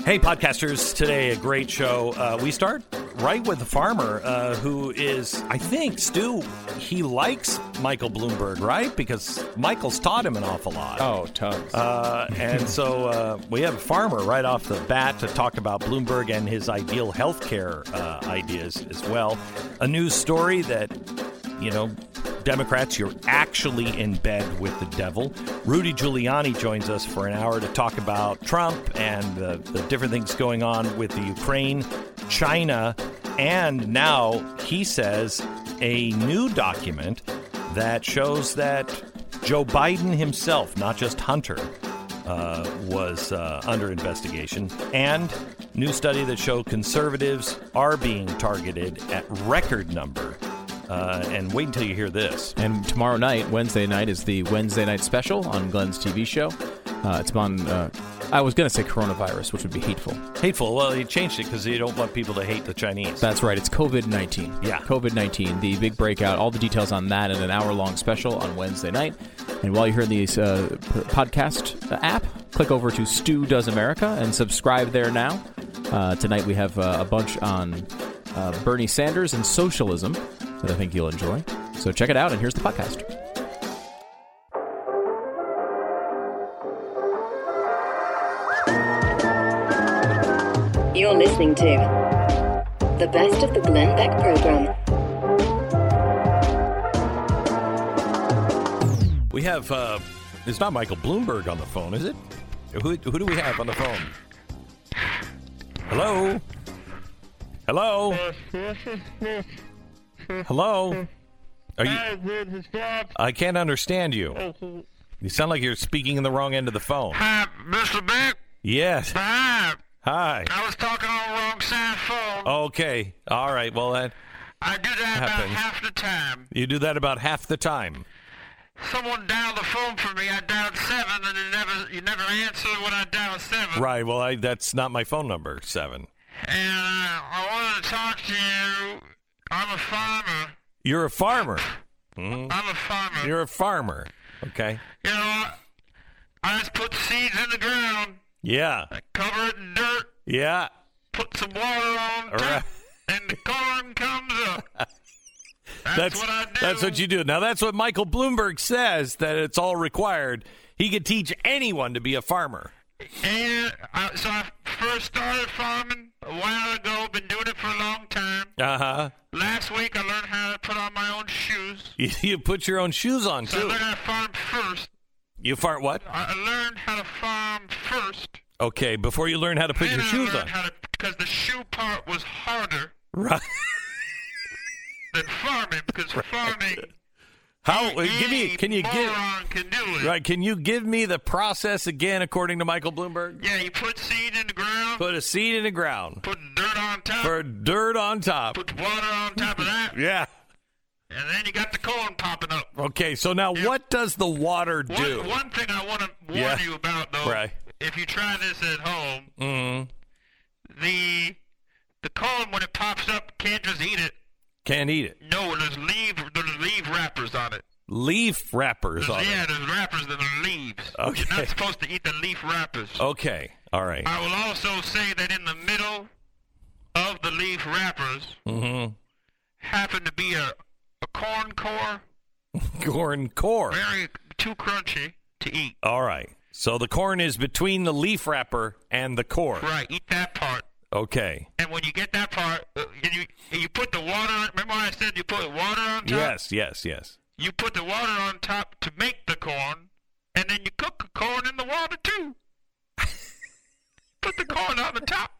Hey, podcasters. Today, a great show. We start right with the farmer who is, I think, Stu, he likes Michael Bloomberg, right? Because Michael's taught him an awful lot. Oh, tons. And so we have a farmer right off the bat to talk about Bloomberg and his ideal healthcare ideas as well. A news story that, you know, Democrats, you're actually in bed with the devil. Rudy Giuliani joins us for an hour to talk about Trump and the different things going on with the Ukraine, China, and now he says a new document that shows that Joe Biden himself, not just Hunter, was under investigation, and new study that show conservatives are being targeted at record number. And wait until you hear this. And tomorrow night, Wednesday night, is the Wednesday night special on Glenn's TV show. It's on, I was going to say coronavirus, which would be hateful. Hateful? Well, you changed it because you don't want people to hate the Chinese. That's right. It's COVID-19. Yeah. COVID-19, the big breakout. All the details on that in an hour-long special on Wednesday night. And while you're here in the podcast app, click over to Stu Does America and subscribe there now. Tonight we have a bunch on Bernie Sanders and socialism that I think you'll enjoy. So check it out, and here's the podcast. You're listening to the best of the Glenn Beck program. We have, it's not Michael Bloomberg on the phone, is it? Who do we have on the phone? Hello? Hello? Hello? Are you? I can't understand you. You sound like you're speaking in the wrong end of the phone. Hi, Mr. Beck. Yes. Hi. Hi. I was talking on the wrong side phone. Okay. All right. Well, that I do that happens. about half the time. You do that about half the time. Someone dialed the phone for me. I dialed 7, and you never answered when I dialed 7. Right. Well, that's not my phone number, 7. And I wanted to talk to you. I'm a farmer. You're a farmer. Mm-hmm. I'm a farmer. You're a farmer. Okay. You know, I just put seeds in the ground. Yeah. I cover it in dirt. Yeah. Put some water on top, Right. and the corn comes up. That's what I do. That's what you do. Now, that's what Michael Bloomberg says, that it's all required. He could teach anyone to be a farmer. And so I first started farming a while ago. Been doing it for a long time. Uh-huh. Last week I learned how to put on my own shoes. You put your own shoes on, So I too. learned how to farm first. You fart what? I learned how to farm first. Okay, before you learn how to put Then your I shoes learned on. how to, because the shoe part was harder Right. than farming. Because farming, How? any Can you give? moron can do it. Right. Can you give me the process again, according to Michael Bloomberg? Yeah, you put seed in the ground. Put a seed in the ground. Put dirt on top. For dirt on top. Put water on top of that. Yeah. And then you got the corn popping up. Okay. So now, what does the water do? One thing I want to warn Yeah. you about, though, Right. if you try this at home, Mm-hmm. the corn, when it pops up, can't just eat it. Can't eat it. No, there's leaf wrappers on it. Leaf wrappers on Yeah, it. there's wrappers that are leaves. Okay. You're not supposed to eat the leaf wrappers. Okay. All right. I will also say that in the middle of the leaf wrappers happen to be a corn core, Corn core. very too crunchy to eat. All right. So the corn is between the leaf wrapper and the core. Right, eat that part. Okay. And when you get that part, you put the water on. Remember I said you put water on top? Yes. You put the water on top to make the corn, and then you cook the corn in the water too. Put the corn on the top.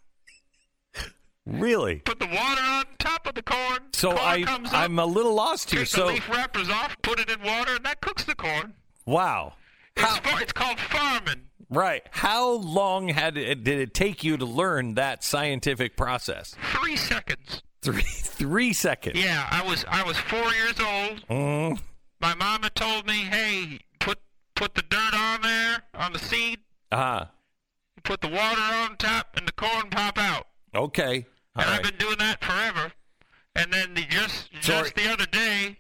Really? Put the water on top of the corn. So corn comes up, I'm a little lost here. take So the leaf wrappers off, put it in water, and that cooks the corn. wow. It's called farming. Right. How long did it take you to learn that scientific process? 3 seconds. 3 seconds. Yeah, I was 4 years old. Mm. My mama told me, hey, put the dirt on there, on the seed. Uh-huh. Put the water on top, and the corn pop out. Okay. All And right. I've been doing that forever. And then just the other day,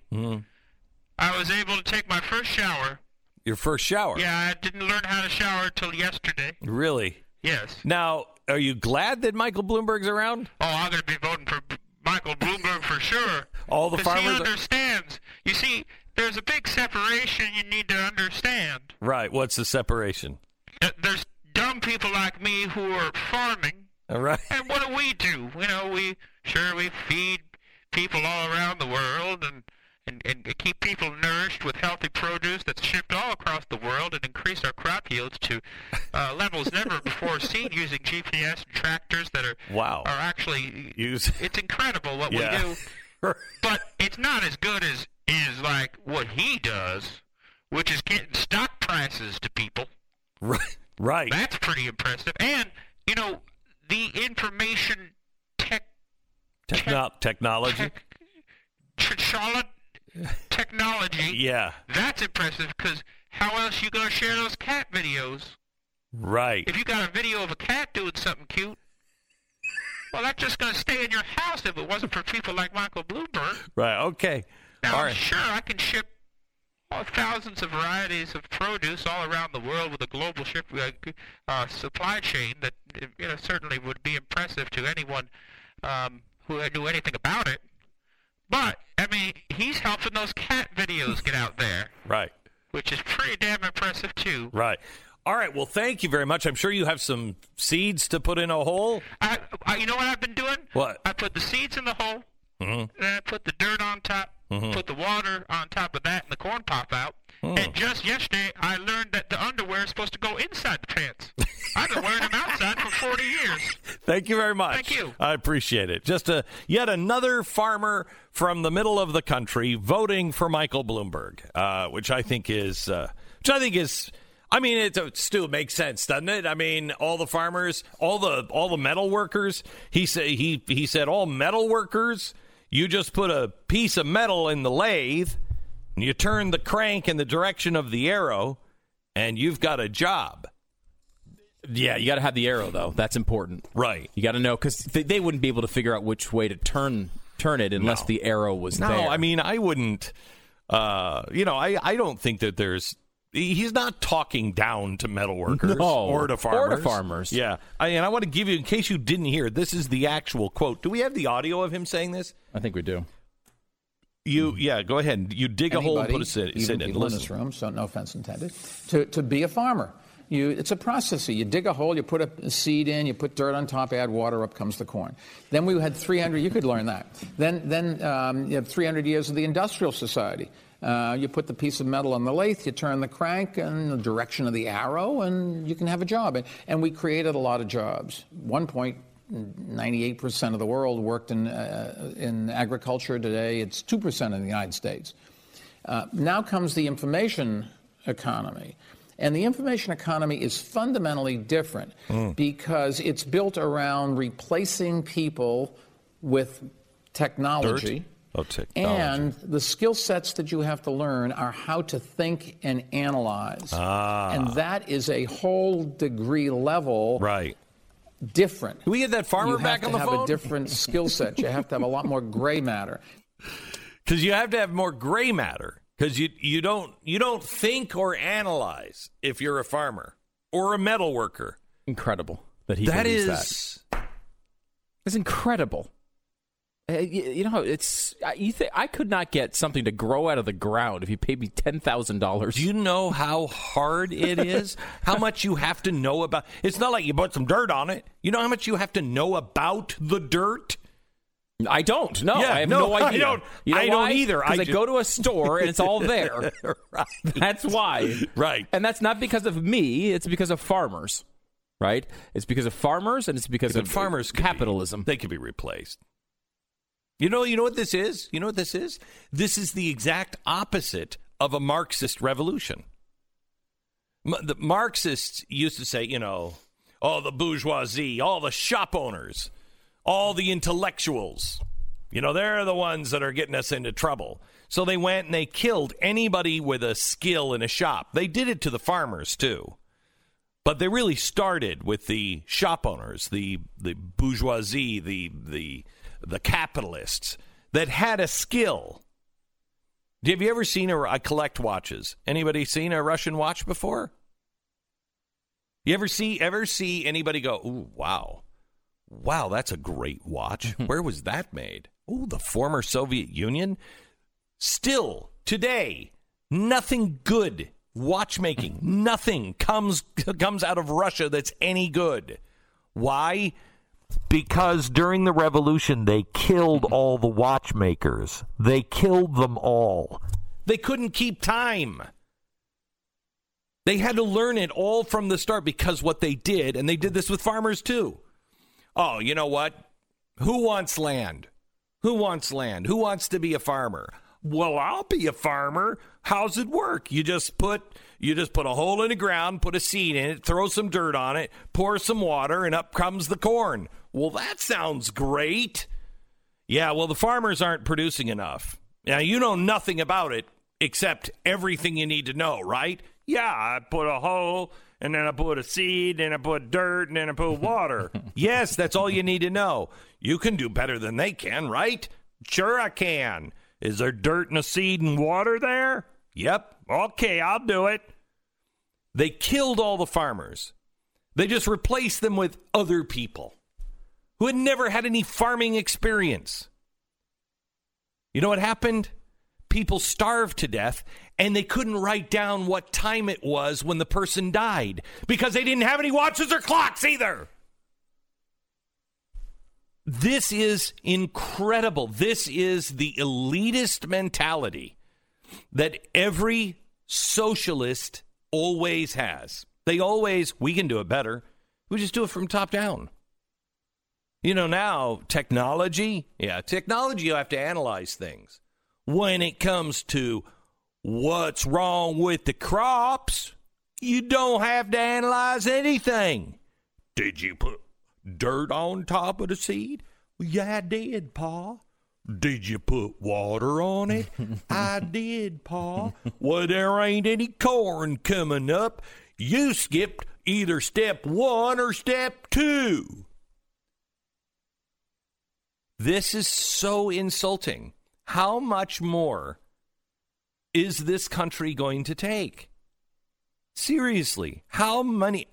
I was able to take my first shower. Your first shower? Yeah, I didn't learn how to shower till yesterday. Really? Yes. Now, are you glad that Michael Bloomberg's around? Oh, I'm going to be voting for Michael Bloomberg for sure. All the Because farmers he understands. You see, there's a big separation you need to understand. Right. What's the separation? There's dumb people like me who are farming. All right. And what do? You know, we feed people all around the world and keep people nourished with healthy produce that's shipped all across the world and increase our crop yields to levels never before seen using GPS and tractors that are actually it's incredible what we do. But it's not as good as like what he does, which is getting stock prices to people. Right. That's pretty impressive. And, you know, the information technology. Technology. Yeah. That's impressive because how else you going to share those cat videos? Right. If you got a video of a cat doing something cute, well, that's just going to stay in your house if it wasn't for people like Michael Bloomberg. Right. Okay. Now, all right. Sure, I can ship thousands of varieties of produce all around the world with a global supply chain that certainly would be impressive to anyone who knew anything about it. But, I mean, he's helping those cat videos get out there. Right. Which is pretty damn impressive, too. Right. All right. Well, thank you very much. I'm sure you have some seeds to put in a hole. You know what I've been doing? What? I put the seeds in the hole, and I put the dirt on top, put the water on top of that, and the corn pop out. And just yesterday, I learned that the underwear is supposed to go inside the pants. I've been wearing them outside for 40 years. Thank you very much. Thank you. I appreciate it. Just yet another farmer from the middle of the country voting for Michael Bloomberg, which I think is, I mean, it still makes sense, doesn't it? I mean, all the farmers, all the metal workers. He said all metal workers. You just put a piece of metal in the lathe, and you turn the crank in the direction of the arrow, and you've got a job. Yeah, you got to have the arrow, though. That's important. Right. You got to know, because they wouldn't be able to figure out which way to turn it unless the arrow was there. No, I mean, I wouldn't, I don't think that there's, he's not talking down to metal workers or to farmers. Yeah. And I want to give you, in case you didn't hear, this is the actual quote. Do we have the audio of him saying this? I think we do. Go ahead. You dig a hole and put a sit in. People in this room, so no offense intended, to be a farmer. It's a process. You dig a hole, you put a seed in, you put dirt on top, add water, up comes the corn. Then we had 300. You could learn that. Then you have 300 years of the industrial society. You put the piece of metal on the lathe, you turn the crank in the direction of the arrow, and you can have a job. And we created a lot of jobs. 98% of the world worked in agriculture. Today, it's 2% in the United States. Now comes the information economy. And the information economy is fundamentally different because it's built around replacing people with technology. Technology. And the skill sets that you have to learn are how to think and analyze. And that is a whole degree level different. Can we get that farmer back on the phone? You have to have a different skill set. You have to have a lot more gray matter. Because you have to have more gray matter. Because you don't think or analyze if you're a farmer or a metal worker. Incredible that he believes that. It's incredible. I could not get something to grow out of the ground if you paid me $10,000. Do you know how hard it is? How much you have to know about? It's not like you put some dirt on it. You know how much you have to know about the dirt? I don't. No, I have no idea. I don't either. Because I go to a store and it's all there. Right. That's why. Right. And that's not because of me. It's because of farmers. Right? It's because of farmers, and it's because of farmers capitalism. They could be replaced. You know what this is? You know what this is? This is the exact opposite of a Marxist revolution. The Marxists used to say, all the bourgeoisie, all the shop owners, all the intellectuals, they're the ones that are getting us into trouble. So they went and they killed anybody with a skill in a shop. They did it to the farmers, too. But they really started with the shop owners, the bourgeoisie, the capitalists that had a skill. Have you ever seen I collect watches. Anybody seen a Russian watch before? You ever see anybody go, ooh, wow, that's a great watch. Where was that made? Ooh, the former Soviet Union. Still, today, nothing good watchmaking, nothing comes out of Russia that's any good. Why? Because during the revolution, they killed all the watchmakers. They killed them all. They couldn't keep time. They had to learn it all from the start because what they did, and they did this with farmers too. Oh, you know what? Who wants land? Who wants land? Who wants to be a farmer? Well, I'll be a farmer. How's it work? You just put a hole in the ground, put a seed in it, throw some dirt on it, pour some water, and up comes the corn. Well, that sounds great. Yeah, well, the farmers aren't producing enough. Now, you know nothing about it except everything you need to know, right? Yeah, I put a hole, and then I put a seed, and I put dirt, and then I put water. Yes, that's all you need to know. You can do better than they can, right? Sure I can. Is there dirt and a seed and water there? Yep. Okay, I'll do it. They killed all the farmers. They just replaced them with other people who had never had any farming experience. You know what happened? People starved to death, and they couldn't write down what time it was when the person died because they didn't have any watches or clocks either. This is incredible. This is the elitist mentality that every socialist always has. We can do it better. We just do it from top down. You know, now, technology, you have to analyze things. When it comes to what's wrong with the crops, you don't have to analyze anything. Did you put dirt on top of the seed? Well, yeah, I did, Pa. Did you put water on it? I did, Pa. Well, there ain't any corn coming up. You skipped either step 1 or step 2. This is so insulting. How much more is this country going to take? Seriously, let me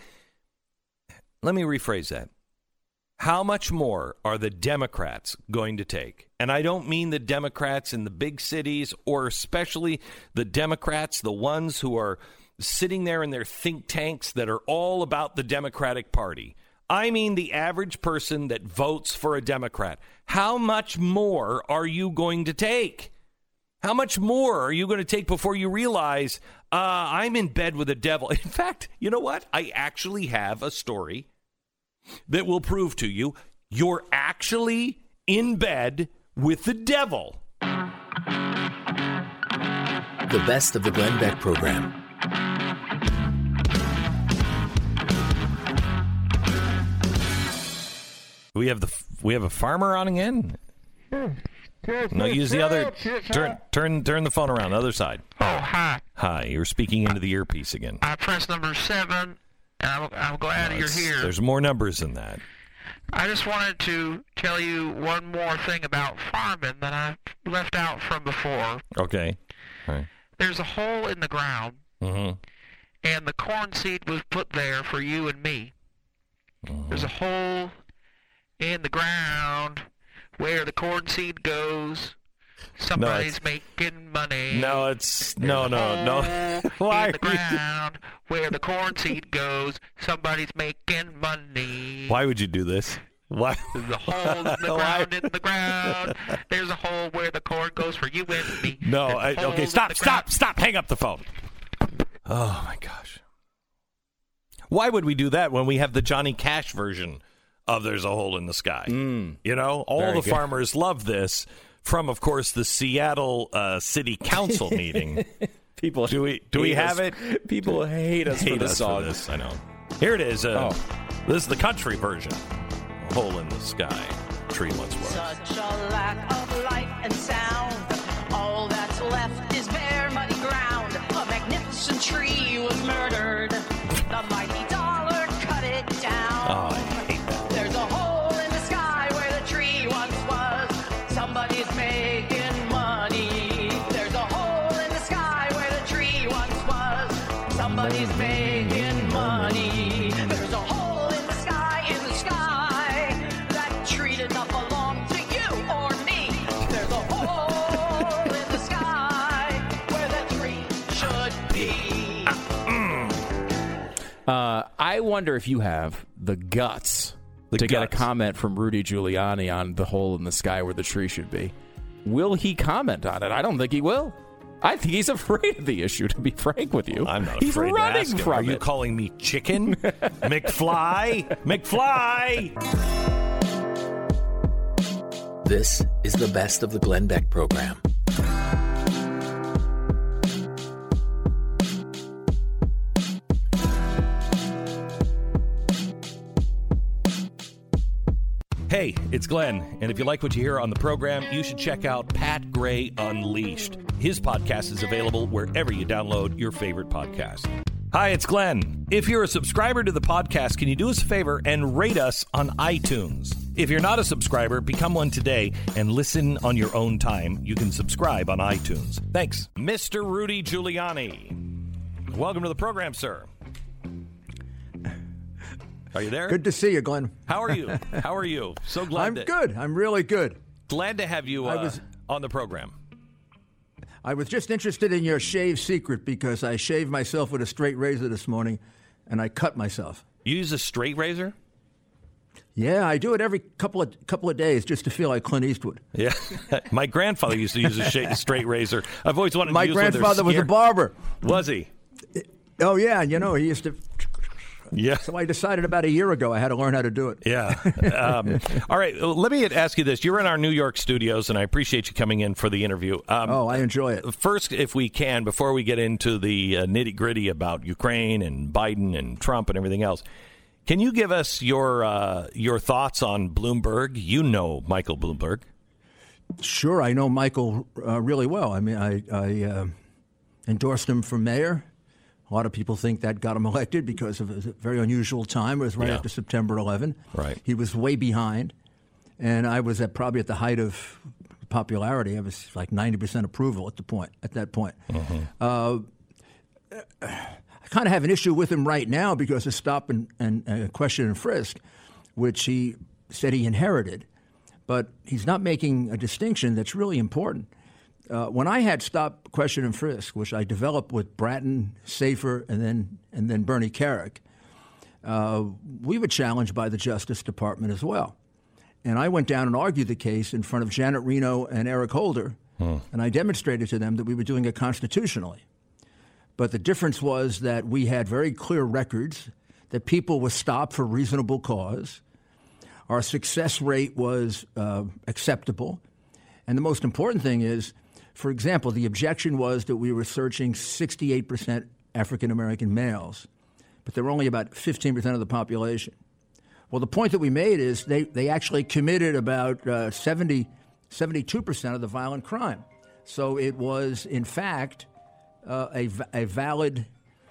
rephrase that. How much more are the Democrats going to take? And I don't mean the Democrats in the big cities, or especially the Democrats, the ones who are sitting there in their think tanks that are all about the Democratic Party. I mean the average person that votes for a Democrat. How much more are you going to take? How much more are you going to take before you realize I'm in bed with the devil? In fact, you know what? I actually have a story that will prove to you you're actually in bed with the devil. The best of the Glenn Beck program. We have a farmer on again. No, use the other. Turn the phone around, the other side. Oh, hi. Hi, you're speaking into the earpiece again. I pressed number 7, and I'm glad you're here. There's more numbers than that. I just wanted to tell you one more thing about farming that I left out from before. Okay. All right. There's a hole in the ground, Mm-hmm. and the corn seed was put there for you and me. Mm-hmm. There's a hole in the ground where the corn seed goes. Somebody's making money. No, it's no. Why in the ground where the corn seed goes, somebody's making money. Why would you do this? Why? There's a hole in the ground, in the ground. There's a hole where the corn goes for you and me. No, okay, stop. Hang up the phone. Oh, my gosh. Why would we do that when we have the Johnny Cash version of There's a Hole in the Sky? You know, all the farmers love this from, of course, the Seattle City Council meeting. People, do we have it? People hate us for this song. For this, I know. Here it is. This is the country version. Hole in the Sky. Tree once was. Such a lack of life and sound. All that's left is bare muddy ground. A magnificent tree was murdered. The mighty dollar cut it down. Oh, I hate that. There's a hole in the sky where the tree once was. Somebody's making money. There's a hole in the sky where the tree once was. Somebody's making money. I wonder if you have the guts to get a comment from Rudy Giuliani on the hole in the sky where the tree should be. Will he comment on it? I don't think he will. I think he's afraid of the issue, to be frank with you. I'm not he's afraid running to ask him. from Are you it. calling me chicken? McFly? McFly! This is the Best of the Glenn Beck program. Hey, it's Glenn, and if you like what you hear on the program, you should check out Pat Gray Unleashed. His podcast is available wherever you download your favorite podcast. Hi, it's Glenn. If you're a subscriber to the podcast, can you do us a favor and rate us on iTunes? If you're not a subscriber, become one today and listen on your own time. You can subscribe on iTunes. Thanks. Mr. Rudy Giuliani. Welcome to the program, sir. Are you there? Good to see you, Glenn. How are you? How are you? So glad. I'm good. I'm really good. Glad to have you on the program. I was just interested in your shave secret because I shaved myself with a straight razor this morning, and I cut myself. You use a straight razor? Yeah, I do it every couple of days just to feel like Clint Eastwood. Yeah, my grandfather used to use a straight razor. I've always wanted my to use one. My grandfather was a barber. Was he? Oh yeah, you know he used to. Yeah. So I decided about a year ago I had to learn how to do it. Yeah. All right. Let me ask you this. You're in our New York studios, and I appreciate you coming in for the interview. I enjoy it. First, if we can, before we get into the nitty-gritty about Ukraine and Biden and Trump and everything else, can you give us your thoughts on Bloomberg? You know Michael Bloomberg. Sure, I know Michael really well. I mean, I endorsed him for mayor. A lot of people think that got him elected because of a very unusual time. It was right after September 11. Right. He was way behind. And I was probably at the height of popularity. I was like 90% approval at that point. I kind of have an issue with him right now because of stop and question and frisk, which he said he inherited. But he's not making a distinction that's really important. When I had stop, question, and frisk, which I developed with Bratton, Safer, and then Bernie Kerik, we were challenged by the Justice Department as well. And I went down and argued the case in front of Janet Reno and Eric Holder, and I demonstrated to them that we were doing it constitutionally. But the difference was that we had very clear records that people were stopped for reasonable cause. Our success rate was acceptable. And the most important thing is, for example, the objection was that we were searching 68% African-American males, but they were only about 15% of the population. Well, the point that we made is they actually committed about 72% of the violent crime. So it was, in fact, a valid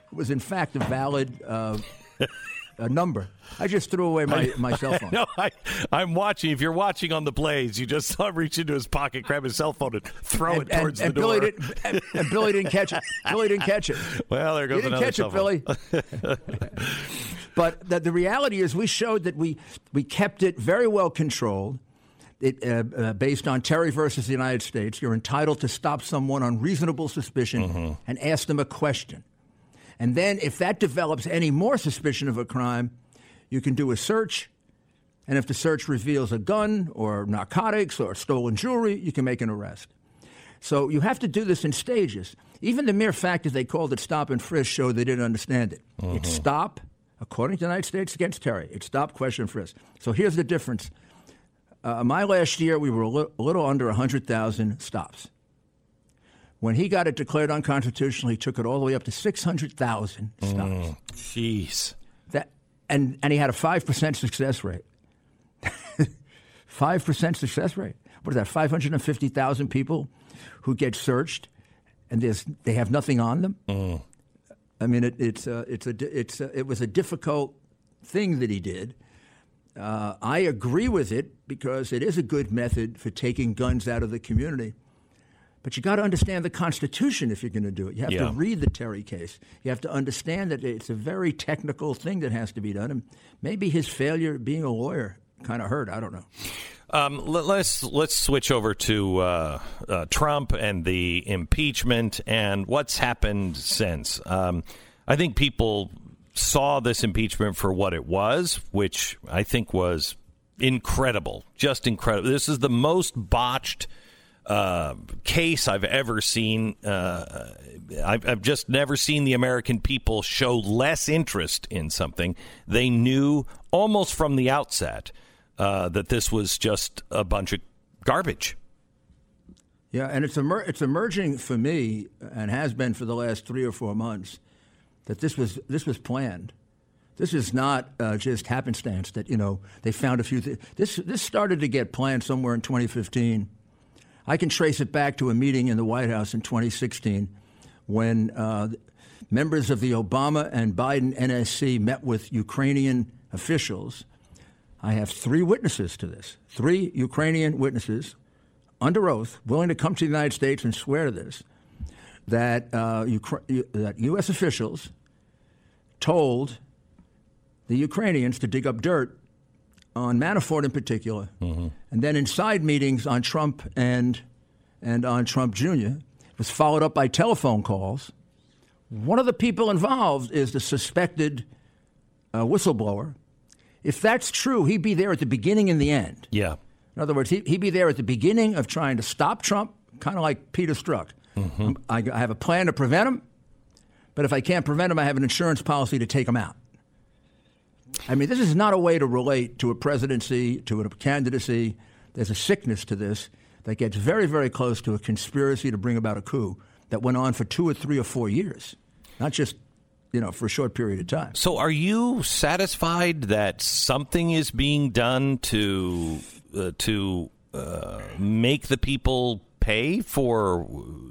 number. I just threw away my cell phone. No, I'm watching. If you're watching on the Blaze, you just saw him reach into his pocket, grab his cell phone, and throw it towards the door. Billy didn't catch it. Billy didn't catch it. Well, there goes another cell phone. You didn't catch it, Billy. But the reality is we showed that we kept it very well controlled. Based on Terry versus the United States, you're entitled to stop someone on reasonable suspicion and ask them a question. And then if that develops any more suspicion of a crime, you can do a search. And if the search reveals a gun or narcotics or stolen jewelry, you can make an arrest. So you have to do this in stages. Even the mere fact that they called it stop and frisk showed they didn't understand it. It's stop, according to the United States against Terry. It's stop, question, frisk. So here's the difference. My last year, we were a little under 100,000 stops. When he got it declared unconstitutional, he took it all the way up to 600,000 stops. Jeez. And he had a 5% success rate. 5% success rate. What is that? 550,000 people who get searched, and they have nothing on them. I mean, it was a difficult thing that he did. I agree with it because it is a good method for taking guns out of the community. But you got to understand the Constitution if you're going to do it. You have to read the Terry case. You have to understand that it's a very technical thing that has to be done. And maybe his failure being a lawyer kind of hurt. I don't know. Let's switch over to Trump and the impeachment and what's happened since. I think people saw this impeachment for what it was, which I think was incredible, just incredible. This is the most botched case I've ever seen. I've just never seen the American people show less interest in something. They knew almost from the outset that this was just a bunch of garbage. Yeah, and it's emerging for me, and has been for the last 3 or 4 months, that this was planned. This is not just happenstance that, they found a few things. This started to get planned somewhere in 2015. I can trace it back to a meeting in the White House in 2016 when members of the Obama and Biden NSC met with Ukrainian officials. I have 3 witnesses to this, 3 Ukrainian witnesses under oath, willing to come to the United States and swear to this, that U.S. officials told the Ukrainians to dig up dirt on Manafort in particular, and then in side meetings on Trump and on Trump Jr. It was followed up by telephone calls. One of the people involved is the suspected whistleblower. If that's true, he'd be there at the beginning and the end. Yeah. In other words, he'd be there at the beginning of trying to stop Trump, kind of like Peter Strzok. I have a plan to prevent him, but if I can't prevent him, I have an insurance policy to take him out. I mean, this is not a way to relate to a presidency, to a candidacy. There's a sickness to this that gets very, very close to a conspiracy to bring about a coup that went on for 2 or 3 or 4 years, not just, for a short period of time. So are you satisfied that something is being done to make the people pay for,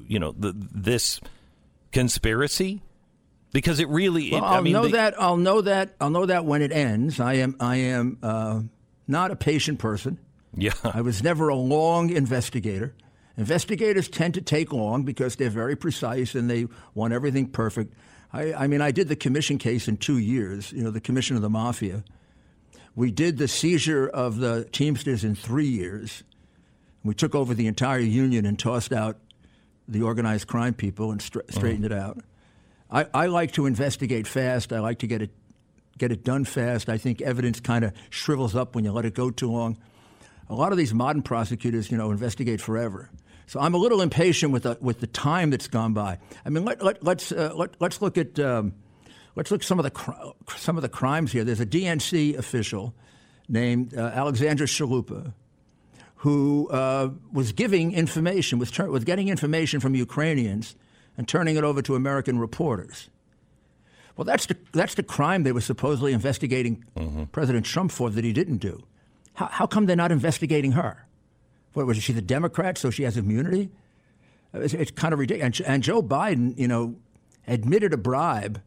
this conspiracy? Because it really, I'll know that when it ends. I am not a patient person. Yeah. I was never a long investigator. Investigators tend to take long because they're very precise and they want everything perfect. I did the commission case in 2 years, the commission of the mafia. We did the seizure of the Teamsters in 3 years. We took over the entire union and tossed out the organized crime people and straightened it out. I like to investigate fast. I like to get it done fast. I think evidence kind of shrivels up when you let it go too long. A lot of these modern prosecutors, investigate forever. So I'm a little impatient with the time that's gone by. I mean, let's look at some of the crimes here. There's a DNC official named Alexandra Chalupa who was giving information, was getting information from Ukrainians and turning it over to American reporters. Well, that's the crime they were supposedly investigating President Trump for that he didn't do. How come they're not investigating her? What, was she the Democrat, so she has immunity? It's kind of ridiculous. And Joe Biden, admitted a bribe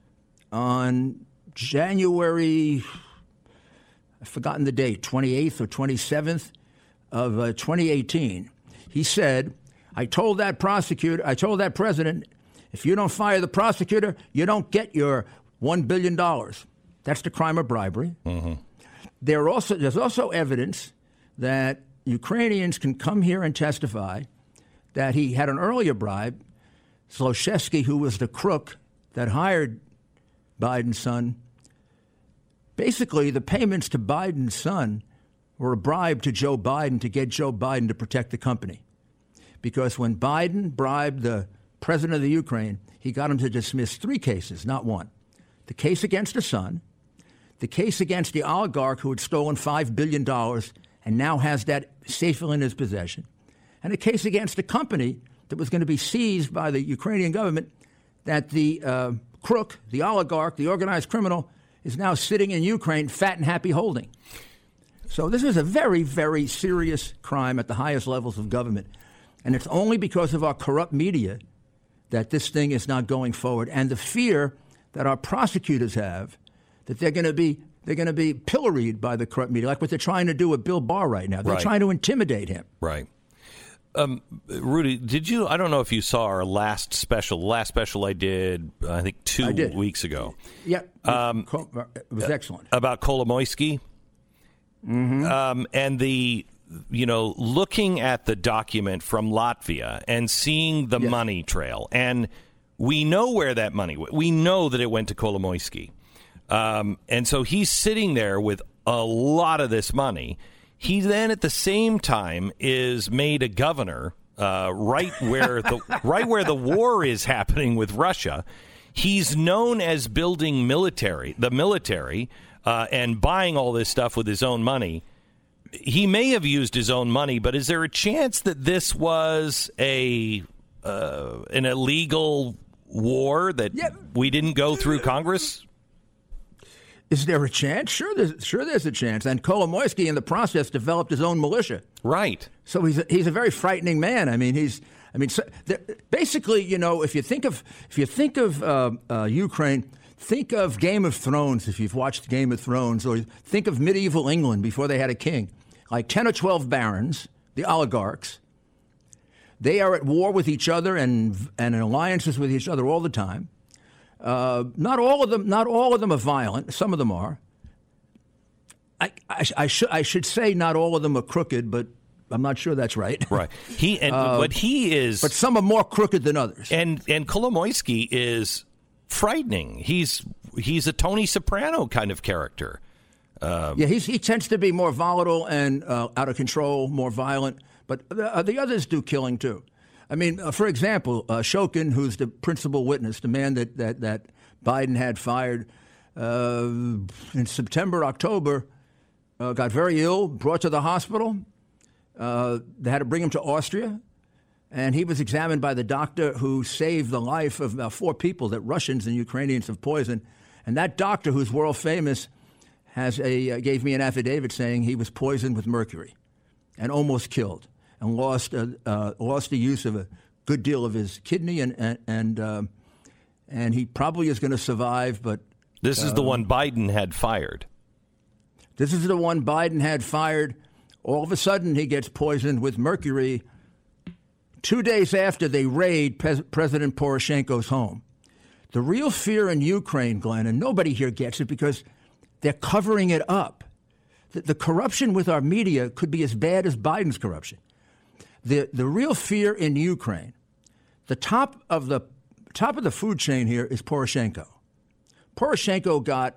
on January, I've forgotten the date, 28th or 27th of 2018. He said, I told that president, if you don't fire the prosecutor, you don't get your $1 billion. That's the crime of bribery. There's also evidence that Ukrainians can come here and testify that he had an earlier bribe, Zlochevsky, who was the crook that hired Biden's son. Basically, the payments to Biden's son were a bribe to Joe Biden to get Joe Biden to protect the company. Because when Biden bribed the president of the Ukraine, he got him to dismiss 3 cases, not 1. The case against the son, the case against the oligarch who had stolen $5 billion and now has that safely in his possession, and a case against a company that was going to be seized by the Ukrainian government that the crook, the oligarch, the organized criminal, is now sitting in Ukraine fat and happy holding. So this is a very, very serious crime at the highest levels of government. And it's only because of our corrupt media that this thing is not going forward. And the fear that our prosecutors have that they're going to be pilloried by the corrupt media, like what they're trying to do with Bill Barr right now. They're trying to intimidate him. Right. Rudy, I don't know if you saw our last special I did, I think 2 weeks ago. Yeah. It was excellent. About Kolomoisky. And looking at the document from Latvia and seeing the money trail. And we know where that money went. We know that it went to Kolomoisky. And so he's sitting there with a lot of this money. He then, at the same time, is made a governor right where the war is happening with Russia. He's known as building the military, and buying all this stuff with his own money. He may have used his own money, but is there a chance that this was an illegal war that we didn't go through Congress? Is there a chance? Sure, there's a chance. And Kolomoisky, in the process, developed his own militia. Right. So he's a very frightening man. Basically, if you think of Ukraine, think of Game of Thrones. If you've watched Game of Thrones, or think of medieval England before they had a king, like 10 or 12 barons, the oligarchs. They are at war with each other and in alliances with each other all the time. Not all of them are violent. Some of them are. I should say not all of them are crooked, but I'm not sure that's right. Right. But some are more crooked than others. And Kolomoisky is frightening. He's a Tony Soprano kind of character. He tends to be more volatile and out of control, more violent. But the others do killing too. I mean, for example, Shokin, who's the principal witness, the man that Biden had fired in September, October, got very ill, brought to the hospital. They had to bring him to Austria, and he was examined by the doctor who saved the life of about 4 people that Russians and Ukrainians have poisoned. And that doctor, who's world famous, gave me an affidavit saying he was poisoned with mercury and almost killed, and lost the use of a good deal of his kidney, and he probably is going to survive. But this is the one Biden had fired. This is the one Biden had fired. All of a sudden, he gets poisoned with mercury 2 days after they raid President Poroshenko's home. The real fear in Ukraine, Glenn, and nobody here gets it because they're covering it up. The corruption with our media could be as bad as Biden's corruption. The real fear in Ukraine, the top of the food chain here is Poroshenko. Poroshenko got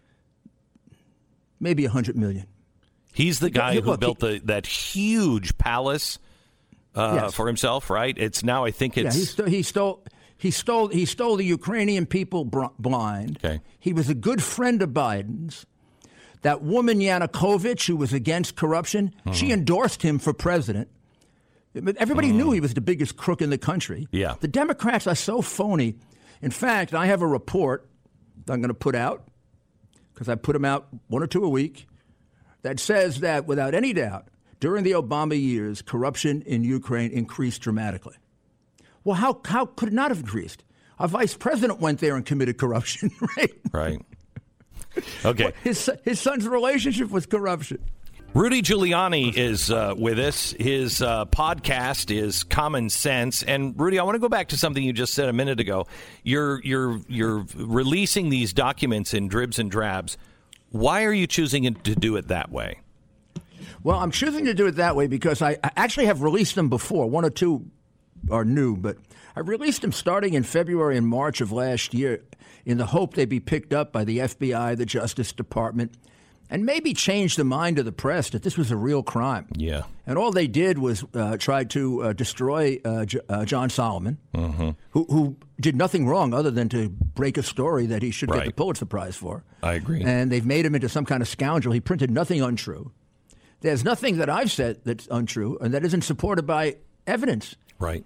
maybe $100 million. He's the guy who built that huge palace for himself, right? It's now, I think it's he stole the Ukrainian people blind. Okay. He was a good friend of Biden's. That woman Yanukovych, who was against corruption, she endorsed him for president. Everybody knew he was the biggest crook in the country. Yeah. The Democrats are so phony. In fact, I have a report that I'm going to put out, because I put them out 1 or 2 a week, that says that without any doubt, during the Obama years, corruption in Ukraine increased dramatically. Well, how could it not have increased? Our vice president went there and committed corruption, right? Right. Okay. His son's relationship was corruption. Rudy Giuliani is with us. His podcast is Common Sense. And Rudy, I want to go back to something you just said a minute ago. You're releasing these documents in dribs and drabs. Why are you choosing to do it that way? Well, I'm choosing to do it that way because I actually have released them before. 1 or 2 are new, but I released them starting in February and March of last year in the hope they'd be picked up by the FBI, the Justice Department, and maybe change the mind of the press that this was a real crime. Yeah. And all they did was try to destroy John Solomon, who did nothing wrong other than to break a story that he should get the Pulitzer Prize for. I agree. And they've made him into some kind of scoundrel. He printed nothing untrue. There's nothing that I've said that's untrue and that isn't supported by evidence. Right.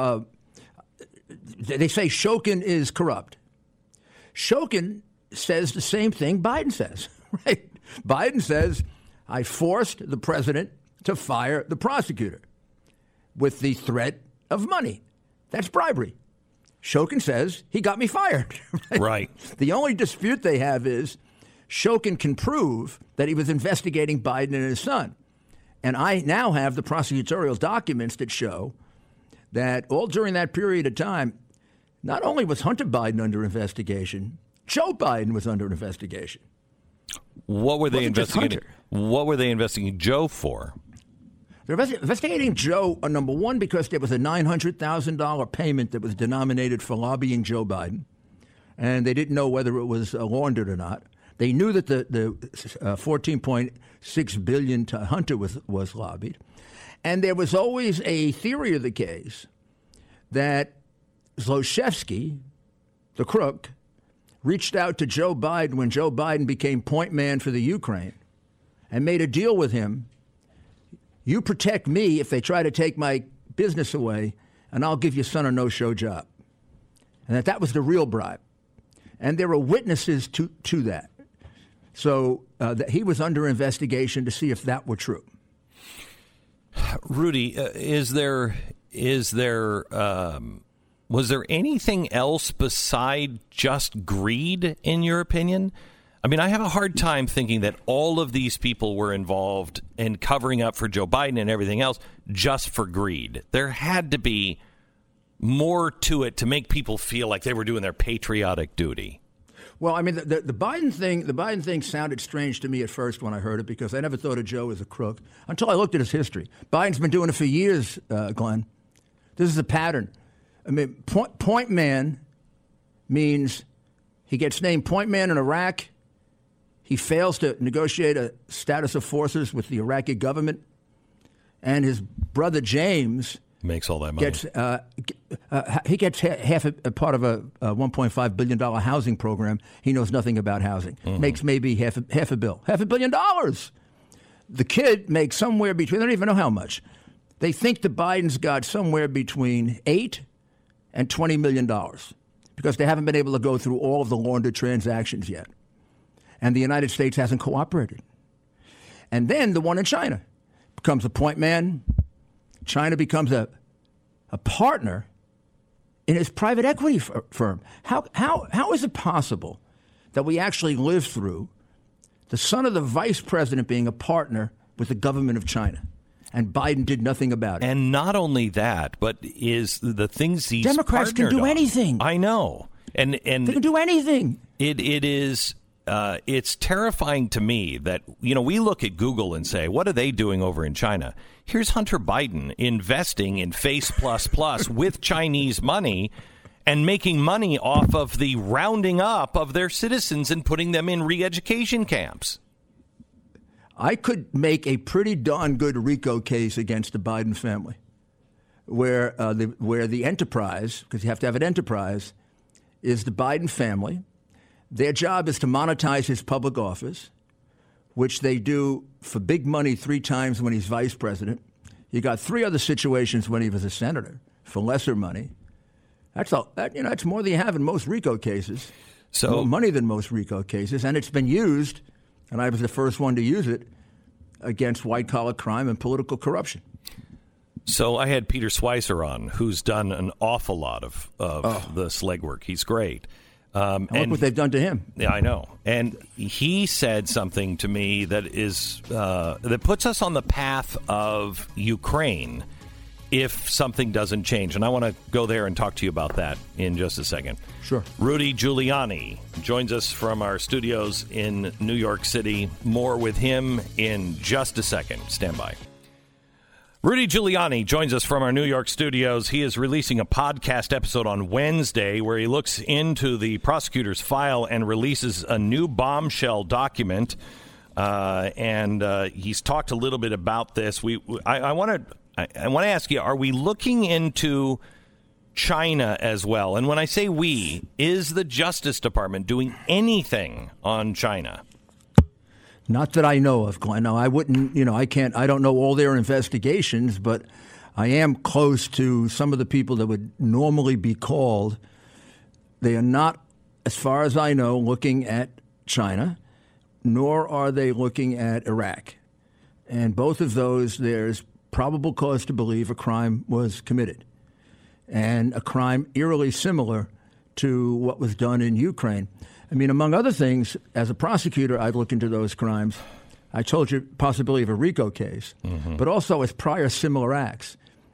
They say Shokin is corrupt. Shokin says the same thing Biden says, right? Biden says, I forced the president to fire the prosecutor with the threat of money. That's bribery. Shokin says he got me fired. Right. The only dispute they have is Shokin can prove that he was investigating Biden and his son. And I now have the prosecutorial documents that show that all during that period of time, not only was Hunter Biden under investigation, Joe Biden was under investigation. What were they investigating? What were they investigating Joe for? They're investigating Joe, number one, because there was a $900,000 payment that was denominated for lobbying Joe Biden. and they didn't know whether it was laundered or not. They knew that the $14.6 billion to Hunter was lobbied. And there was always a theory of the case that Zlochevsky, the crook, reached out to Joe Biden when Joe Biden became point man for the Ukraine and made a deal with him. You protect me if they try to take my business away, and I'll give your son a no-show job. And that was the real bribe. And there are witnesses to that. So that he was under investigation to see if that were true. Rudy, was there anything else beside just greed, in your opinion? I mean, I have a hard time thinking that all of these people were involved in covering up for Joe Biden and everything else just for greed. There had to be more to it to make people feel like they were doing their patriotic duty. Well, I mean, the Biden thing sounded strange to me at first when I heard it, because I never thought of Joe as a crook until I looked at his history. Biden's been doing it for years, Glenn. This is a pattern. I mean, point man means he gets named point man in Iraq. He fails to negotiate a status of forces with the Iraqi government, and his brother James makes all that money. He gets half a part of a $1.5 billion housing program. He knows nothing about housing. Mm-hmm. Makes maybe $500 million. The kid makes somewhere between, they don't even know how much. They think the Bidens got somewhere between $8 and $20 million because they haven't been able to go through all of the laundered transactions yet. And the United States hasn't cooperated. And then the one in China becomes a point man. China becomes a partner in his private equity firm. How is it possible that we actually lived through the son of the vice president being a partner with the government of China, and Biden did nothing about it? And not only that, but is the things these Democrats can do anything. I know, and they can do anything. It is. It's terrifying to me that, we look at Google and say, what are they doing over in China? Here's Hunter Biden investing in Face++ with Chinese money and making money off of the rounding up of their citizens and putting them in re-education camps. I could make a pretty darn good RICO case against the Biden family where the enterprise, because you have to have an enterprise, is the Biden family. Their job is to monetize his public office, which they do for big money 3 times when he's vice president. You got 3 other situations when he was a senator for lesser money. That's all. That's more than you have in most RICO cases. So more money than most RICO cases, and it's been used, and I was the first one to use it against white-collar crime and political corruption. So I had Peter Schweizer on, who's done an awful lot of this legwork. He's great. And look what they've done to him. Yeah, I know. And he said something to me that is that puts us on the path of Ukraine if something doesn't change. And I want to go there and talk to you about that in just a second. Sure. Rudy Giuliani joins us from our studios in New York City. More with him in just a second. Stand by. Rudy Giuliani joins us from our New York studios. He is releasing a podcast episode on Wednesday where he looks into the prosecutor's file and releases a new bombshell document. And he's talked a little bit about this. I want to ask you, are we looking into China as well? And when I say we, is the Justice Department doing anything on China? Not that I know of, Glenn. No, I wouldn't, I don't know all their investigations, but I am close to some of the people that would normally be called. They are not, as far as I know, looking at China, nor are they looking at Iraq. And both of those, there's probable cause to believe a crime was committed, and a crime eerily similar to what was done in Ukraine. I mean, among other things, as a prosecutor, I'd look into those crimes. I told you possibility of a RICO case, but also as prior similar acts,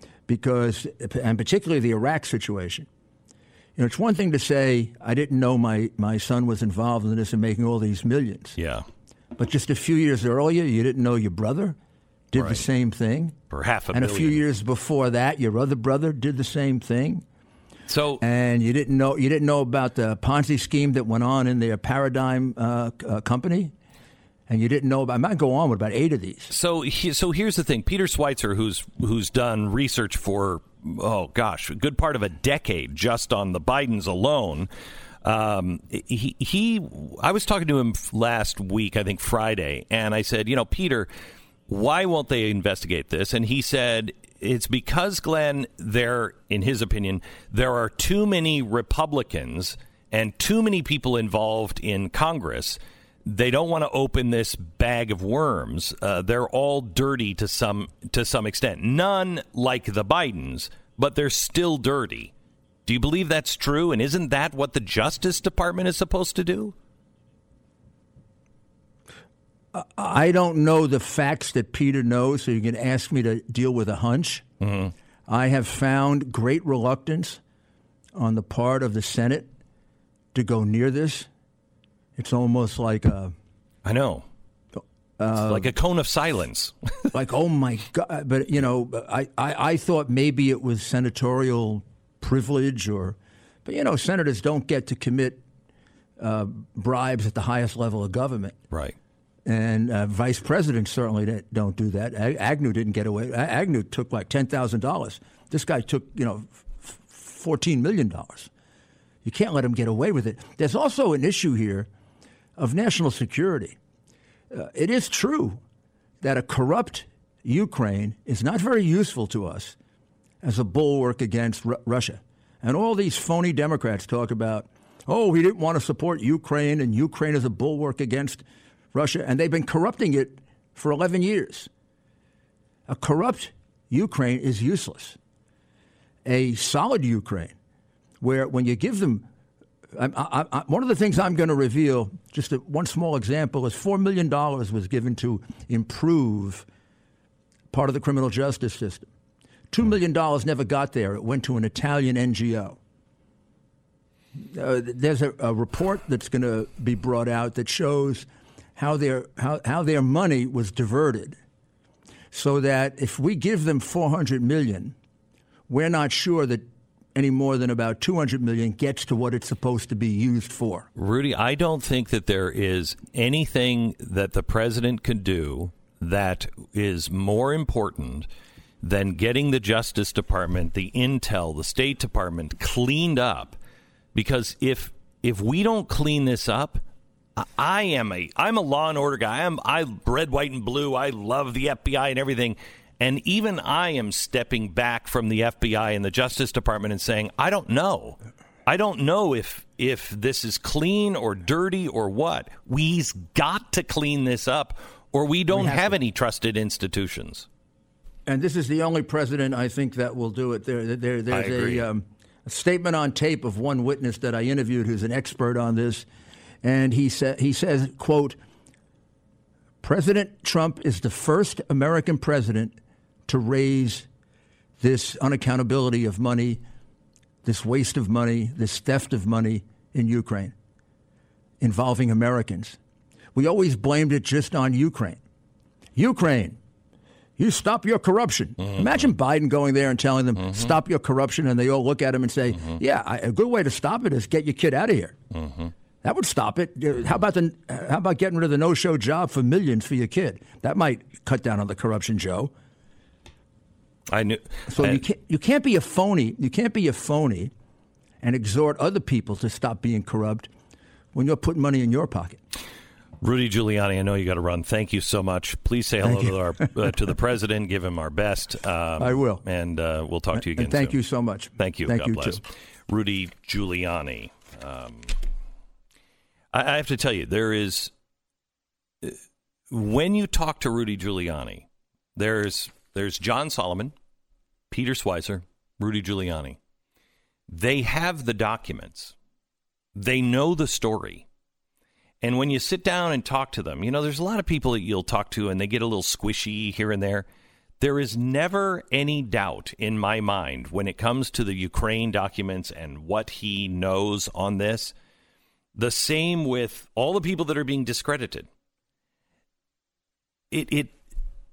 and particularly the Iraq situation. It's one thing to say, I didn't know my son was involved in this and making all these millions. Yeah. But just a few years earlier, you didn't know your brother did the same thing. For $500 million. And a few years before that, your other brother did the same thing. So, and you didn't know about the Ponzi scheme that went on in their Paradigm company, and you didn't know about. I might go on with about 8 of these. So here's the thing: Peter Schweitzer, who's done research for a good part of a decade just on the Bidens alone. I was talking to him last week, I think Friday, and I said, Peter, why won't they investigate this? And he said, it's because, Glenn, in his opinion, there are too many Republicans and too many people involved in Congress. They don't want to open this bag of worms. They're all dirty to some extent. None like the Bidens, but they're still dirty. Do you believe that's true? And isn't that what the Justice Department is supposed to do? I don't know the facts that Peter knows, so you can ask me to deal with a hunch. Mm-hmm. I have found great reluctance on the part of the Senate to go near this. It's almost like I know. It's like a cone of silence. Like, oh, my God. But, I thought maybe it was senatorial privilege but senators don't get to commit bribes at the highest level of government. Right. And vice presidents certainly don't do that. Agnew didn't get away. Agnew took like $10,000. This guy took, $14 million. You can't let him get away with it. There's also an issue here of national security. It is true that a corrupt Ukraine is not very useful to us as a bulwark against Russia. And all these phony Democrats talk about, we didn't want to support Ukraine, and Ukraine is a bulwark against Russia, and they've been corrupting it for 11 years. A corrupt Ukraine is useless. A solid Ukraine, where when you give them, one of the things I'm going to reveal, just one small example, is $4 million was given to improve part of the criminal justice system. $2 million never got there. It went to an Italian NGO. There's a report that's going to be brought out that shows how their money was diverted, so that if we give them $400 million, we're not sure that any more than about $200 million gets to what it's supposed to be used for. Rudy, I don't think that there is anything that the president could do that is more important than getting the Justice Department, the Intel, the State Department cleaned up. Because if we don't clean this up, I'm a law and order guy. I'm red, white, and blue. I love the FBI and everything. And even I am stepping back from the FBI and the Justice Department and saying, I don't know. I don't know if this is clean or dirty or what. We've got to clean this up, or we don't have any trusted institutions. And this is the only president, I think, that will do it. There's a statement on tape of one witness that I interviewed who's an expert on this. And he says, quote, President Trump is the first American president to raise this unaccountability of money, this waste of money, this theft of money in Ukraine involving Americans. We always blamed it just on Ukraine. Ukraine, you stop your corruption. Mm-hmm. Imagine Biden going there and telling them, stop your corruption, and they all look at him and say, a good way to stop it is get your kid out of here. Mm-hmm. That would stop it. How about getting rid of the no-show job for millions for your kid? That might cut down on the corruption, Joe. So you can't be a phony. You can't be a phony and exhort other people to stop being corrupt when you're putting money in your pocket. Rudy Giuliani, I know you got to run. Thank you so much. Please say hello to the president. Give him our best. I will. And we'll talk to you again and thank soon. You so much. Thank you. Thank God you bless. Too. Rudy Giuliani. I have to tell you, there is, when you talk to Rudy Giuliani, there's John Solomon, Peter Schweitzer, Rudy Giuliani. They have the documents. They know the story. And when you sit down and talk to them, there's a lot of people that you'll talk to and they get a little squishy here and there. There is never any doubt in my mind when it comes to the Ukraine documents and what he knows on this. The same with all the people that are being discredited.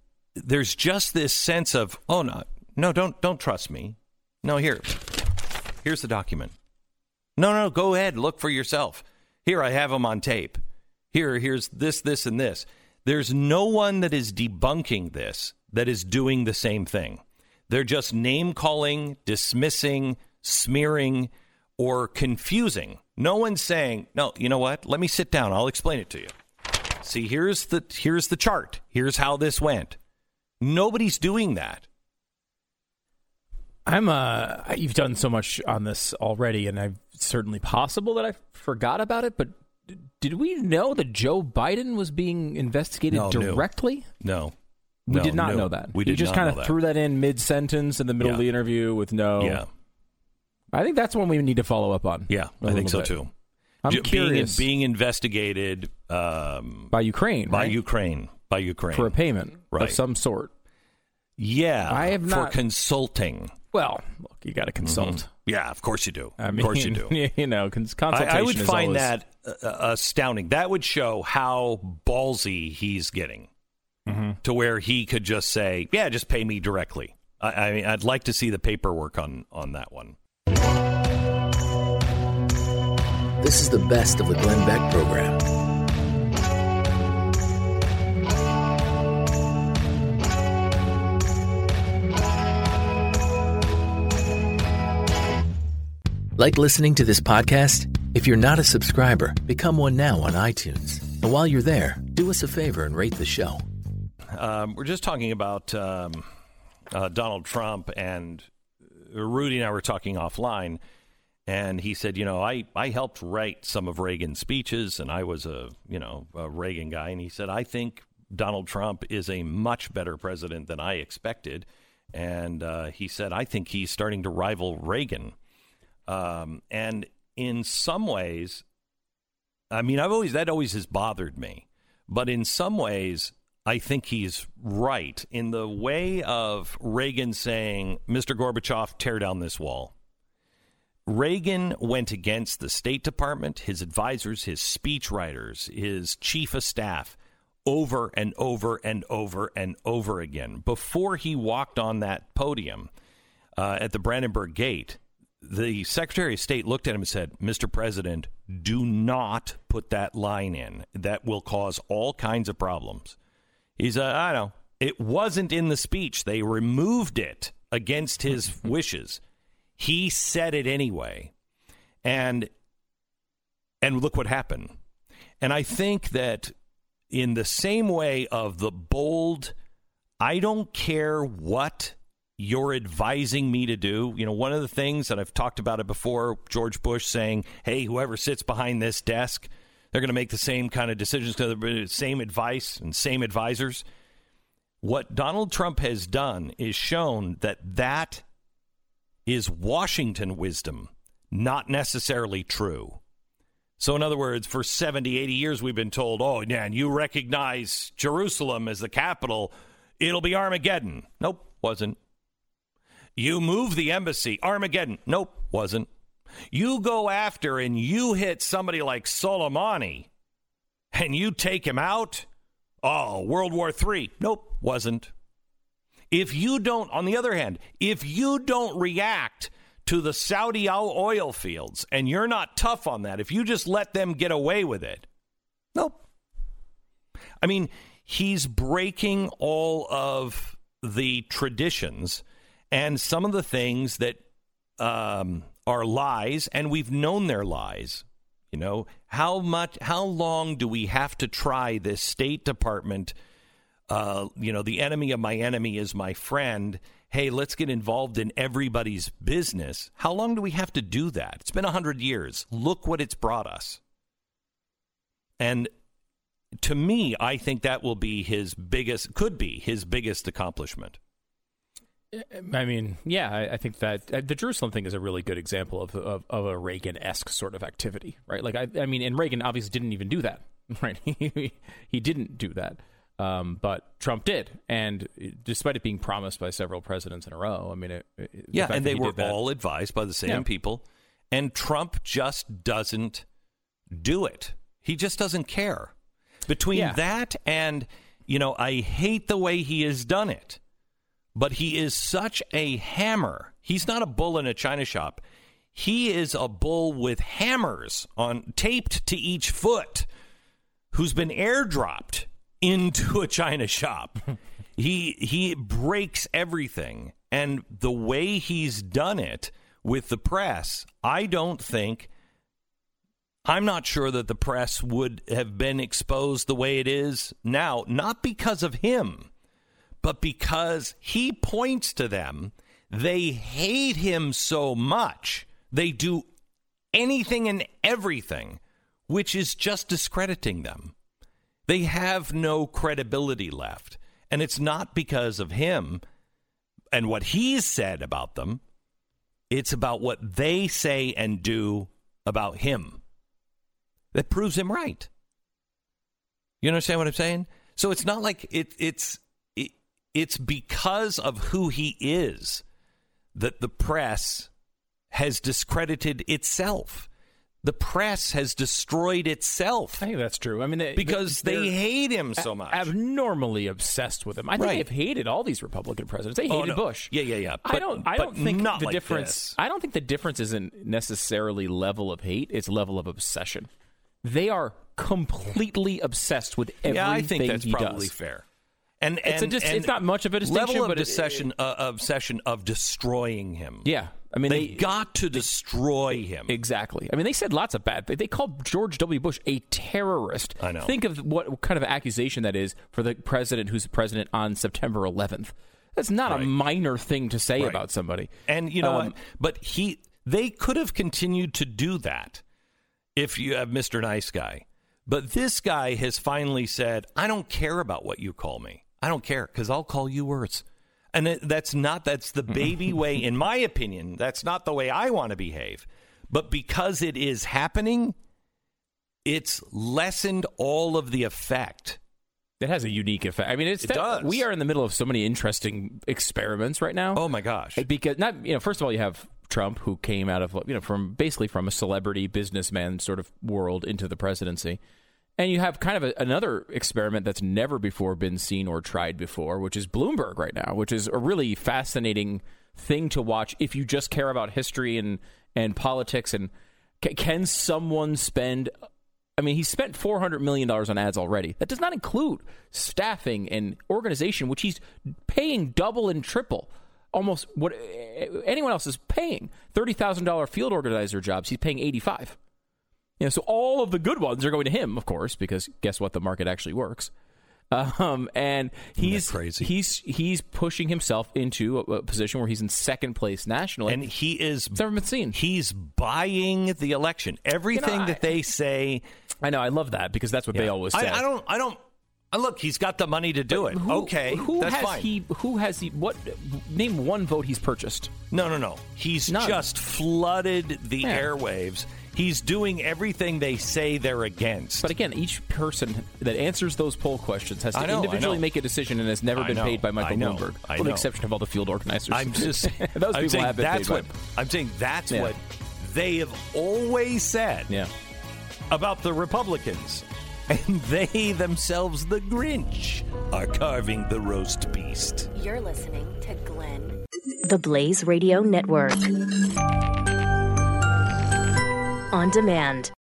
There's just this sense of, oh no, don't trust me. No, here, Here's the document. No, go ahead. Look for yourself. Here, I have them on tape. Here's this, and this. There's no one that is debunking this that is doing the same thing. They're just name-calling, dismissing, smearing, or confusing. No one's saying, no, you know what? Let me sit down. I'll explain it to you. See, here's the chart. Here's how this went. Nobody's doing that. You've done so much on this already, and it's certainly possible that I forgot about it, but did we know that Joe Biden was being investigated directly? No. We did not know that. We did just kind of threw that in mid-sentence in the middle of the interview with no. Yeah. I think that's one we need to follow up on. Yeah, I think so too. I'm curious. Being investigated by Ukraine. By right? Ukraine. For a payment right. of some sort. Yeah. I have not. For consulting. Well, look, you got to consult. Mm-hmm. Yeah, of course you do. I mean, of course you do. You know, consultation I would is find always... that astounding. That would show how ballsy he's getting to where he could just say, yeah, just pay me directly. I mean, I'd like to see the paperwork on that one. This is the best of the Glenn Beck program. Like listening to this podcast? If you're not a subscriber, become one now on iTunes. And while you're there, do us a favor and rate the show. We're just talking about Donald Trump, and Rudy and I were talking offline, and he said, I helped write some of Reagan's speeches, and I was a Reagan guy, and he said, I think Donald Trump is a much better president than I expected, and he said, I think he's starting to rival Reagan. And in some ways, I mean, that always has bothered me, but in some ways, I think he's right in the way of Reagan saying, Mr. Gorbachev, tear down this wall. Reagan went against the State Department, his advisors, his speechwriters, his chief of staff over and over and over and over again. Before he walked on that podium at the Brandenburg Gate, the Secretary of State looked at him and said, Mr. President, do not put that line in. That will cause all kinds of problems. He's, I know, it wasn't in the speech. They removed it against his wishes. He said it anyway. And look what happened. And I think that in the same way of the bold, I don't care what you're advising me to do. One of the things that I've talked about it before, George Bush saying, hey, whoever sits behind this desk, they're going to make the same kind of decisions, same advice and same advisors. What Donald Trump has done is shown that is Washington wisdom, not necessarily true. So in other words, for 70, 80 years, we've been told, oh, man, you recognize Jerusalem as the capital, it'll be Armageddon. Nope, wasn't. You move the embassy, Armageddon. Nope, wasn't. You go after and you hit somebody like Soleimani and you take him out. Oh, World War III. Nope, wasn't. If you don't, on the other hand, if you don't react to the Saudi oil fields and you're not tough on that, if you just let them get away with it, nope. I mean, he's breaking all of the traditions and some of the things that are lies, and we've known they're lies. How long do we have to try this State Department? The enemy of my enemy is my friend. Hey, let's get involved in everybody's business. How long do we have to do that? It's been 100 years. Look what it's brought us. And to me, I think that will be could be his biggest accomplishment. I mean, yeah, I think that the Jerusalem thing is a really good example of a Reagan-esque sort of activity, right? Like, I mean, and Reagan obviously didn't even do that, right? He didn't do that, but Trump did, and despite it being promised by several presidents in a row, I mean, and they were all advised by the same people, and Trump just doesn't do it. He just doesn't care. Between that and, I hate the way he has done it. But he is such a hammer. He's not a bull in a china shop. He is a bull with hammers taped to each foot who's been airdropped into a China shop. He breaks everything. And the way he's done it with the press, I'm not sure that the press would have been exposed the way it is now, not because of him, but because he points to them. They hate him so much. They do anything and everything, which is just discrediting them. They have no credibility left. And it's not because of him and what he's said about them. It's about what they say and do about him that proves him right. You understand what I'm saying? So it's not like it's because of who he is that the press has discredited itself. The press has destroyed itself. I think that's true. I mean, because they hate him so much. Abnormally obsessed with him. I think they've hated all these Republican presidents. They hated Bush. Yeah. I don't think not the like difference. this. I don't think the difference isn't necessarily level of hate. It's level of obsession. They are completely obsessed with everything he does. Yeah, I think that's probably fair. And it's not much of a distinction, level of but obsession of destroying him. Yeah, I mean they got to destroy him. Exactly. I mean, they said lots of bad things. They called George W. Bush a terrorist. I know. Think of what kind of accusation that is for the president who's president on September 11th. That's not a minor thing to say about somebody. And you know what? But they could have continued to do that if you have Mr. Nice Guy. But this guy has finally said, I don't care about what you call me. I don't care, because I'll call you worse. And that's the baby way, in my opinion. That's not the way I want to behave. But because it is happening, it's lessened all of the effect. It has a unique effect. I mean, it does. We are in the middle of so many interesting experiments right now. Oh, my gosh. Because, first of all, you have Trump, who came out of, from a celebrity businessman sort of world into the presidency. And you have kind of another experiment that's never before been seen or tried before, which is Bloomberg right now, which is a really fascinating thing to watch if you just care about history and politics. And can someone spend... I mean, he spent $400 million on ads already. That does not include staffing and organization, which he's paying double and triple. Almost what anyone else is paying. $30,000 field organizer jobs, he's paying $85,000. So all of the good ones are going to him, of course, because guess what? The market actually works. And he's crazy. He's pushing himself into a position where he's in second place nationally. And it's never been seen. He's buying the election. Everything that they say. I know. I love that because that's what they always say. I don't. Look, he's got the money to do it. That's fine. What? Name one vote he's purchased. No. He's just flooded the airwaves. He's doing everything they say they're against. But again, each person that answers those poll questions has to individually make a decision and has never been paid by Michael Bloomberg, with the exception of all the field organizers. I'm saying that's what they have always said about the Republicans. And they themselves, the Grinch, are carving the roast beast. You're listening to Glenn. The Blaze Radio Network. On demand.